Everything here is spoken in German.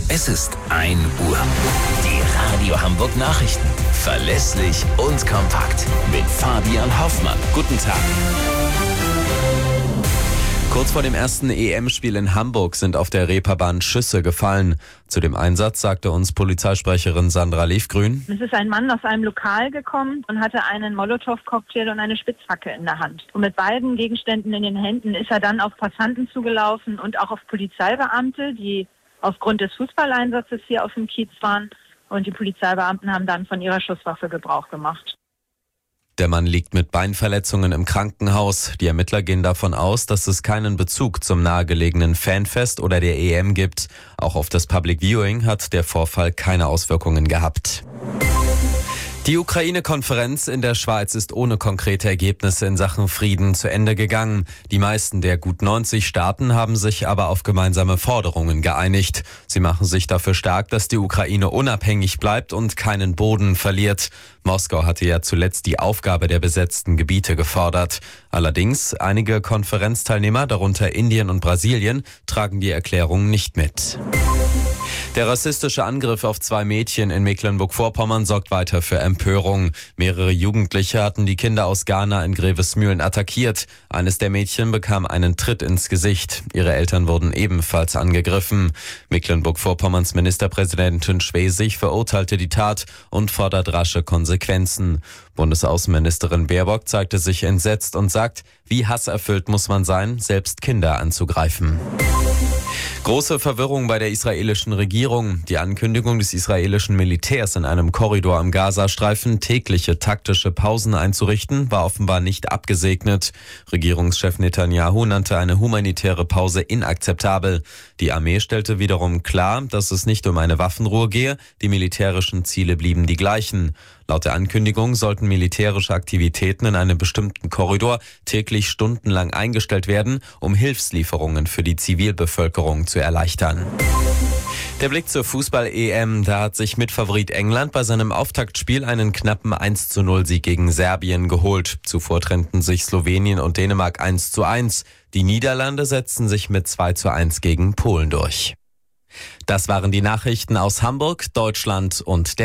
Es ist 1 Uhr. Die Radio Hamburg Nachrichten. Verlässlich und kompakt. Mit Fabian Hoffmann. Guten Tag. Kurz vor dem ersten EM-Spiel in Hamburg sind auf der Reeperbahn Schüsse gefallen. Zu dem Einsatz sagte uns Polizeisprecherin Sandra Liefgrün: Es ist ein Mann aus einem Lokal gekommen und hatte einen Molotow-Cocktail und eine Spitzhacke in der Hand. Und mit beiden Gegenständen in den Händen ist er dann auf Passanten zugelaufen und auch auf Polizeibeamte, die aufgrund des Fußballeinsatzes hier auf dem Kiez waren. Und die Polizeibeamten haben dann von ihrer Schusswaffe Gebrauch gemacht. Der Mann liegt mit Beinverletzungen im Krankenhaus. Die Ermittler gehen davon aus, dass es keinen Bezug zum nahegelegenen Fanfest oder der EM gibt. Auch auf das Public Viewing hat der Vorfall keine Auswirkungen gehabt. Die Ukraine-Konferenz in der Schweiz ist ohne konkrete Ergebnisse in Sachen Frieden zu Ende gegangen. Die meisten der gut 90 Staaten haben sich aber auf gemeinsame Forderungen geeinigt. Sie machen sich dafür stark, dass die Ukraine unabhängig bleibt und keinen Boden verliert. Moskau hatte ja zuletzt die Aufgabe der besetzten Gebiete gefordert. Allerdings, einige Konferenzteilnehmer, darunter Indien und Brasilien, tragen die Erklärung nicht mit. Der rassistische Angriff auf 2 Mädchen in Mecklenburg-Vorpommern sorgt weiter für Empörung. Mehrere Jugendliche hatten die Kinder aus Ghana in Grevesmühlen attackiert. Eines der Mädchen bekam einen Tritt ins Gesicht. Ihre Eltern wurden ebenfalls angegriffen. Mecklenburg-Vorpommerns Ministerpräsidentin Schwesig verurteilte die Tat und fordert rasche Konsequenzen. Bundesaußenministerin Baerbock zeigte sich entsetzt und sagt, wie hasserfüllt muss man sein, selbst Kinder anzugreifen. Große Verwirrung bei der israelischen Regierung. Die Ankündigung des israelischen Militärs in einem Korridor am Gazastreifen, tägliche taktische Pausen einzurichten, war offenbar nicht abgesegnet. Regierungschef Netanyahu nannte eine humanitäre Pause inakzeptabel. Die Armee stellte wiederum klar, dass es nicht um eine Waffenruhe gehe, die militärischen Ziele blieben die gleichen. Laut der Ankündigung sollten militärische Aktivitäten in einem bestimmten Korridor täglich stundenlang eingestellt werden, um Hilfslieferungen für die Zivilbevölkerung zu erleichtern. Der Blick zur Fußball-EM, da hat sich Mitfavorit England bei seinem Auftaktspiel einen knappen 1:0 Sieg gegen Serbien geholt. Zuvor trennten sich Slowenien und Dänemark 1:1. Die Niederlande setzten sich mit 2:1 gegen Polen durch. Das waren die Nachrichten aus Hamburg, Deutschland und der